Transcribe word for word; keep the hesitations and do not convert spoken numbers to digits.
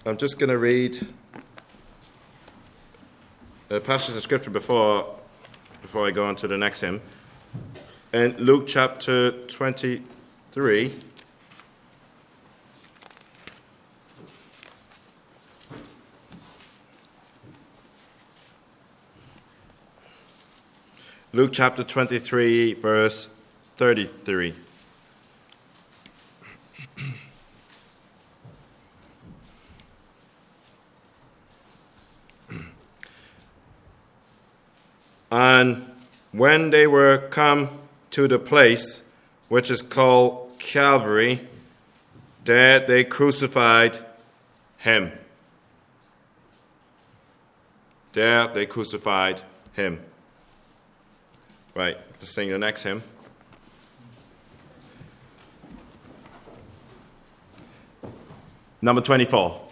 I'm just going to read a passage of scripture before, before I go on to the next hymn. In Luke chapter twenty-three, Luke chapter twenty-three, verse thirty-three. And when they were come to the place which is called Calvary, there they crucified him. There they crucified him. Right, let's sing the next hymn. Number twenty-four.